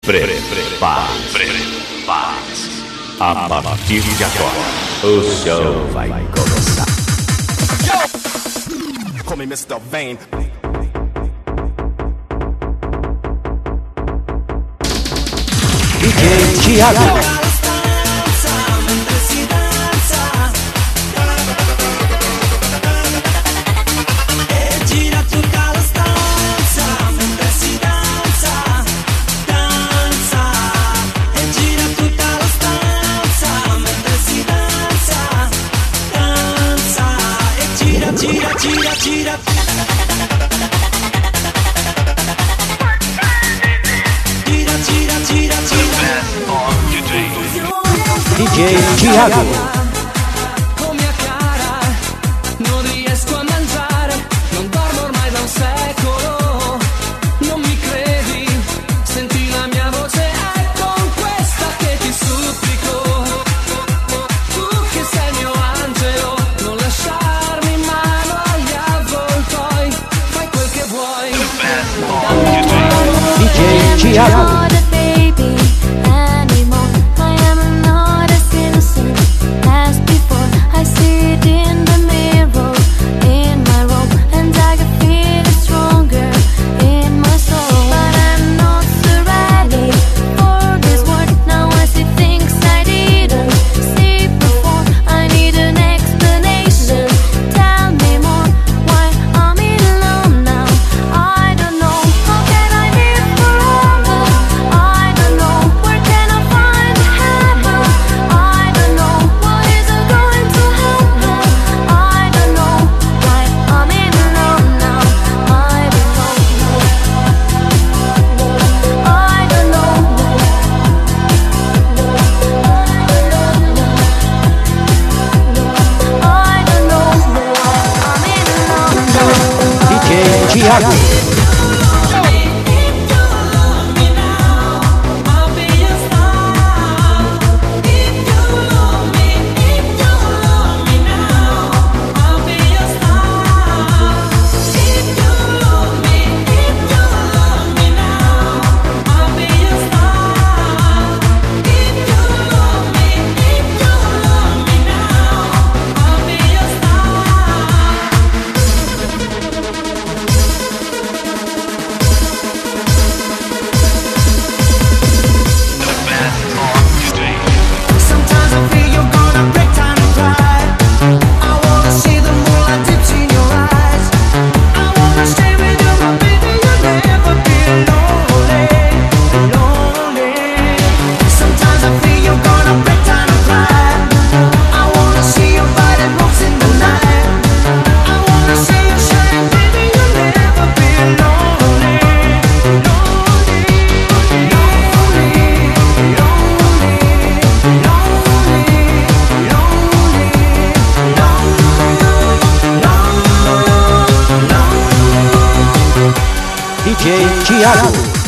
Prepare-se. A partir de agora, o show vai começar. Call me Mr. Vain. DJ Thiago. Gira. DJ Thiago. Con mia cara non riesco a mangiare, non dormo ormai da un secolo. Non mi credi? Senti la mia voce, è con questa che ti supplico. Tu che sei il mio angelo, non lasciarmi in mano agli avvoltoi. Fai quel che vuoi. DJ Thiago. Thiago. DJ Thiago.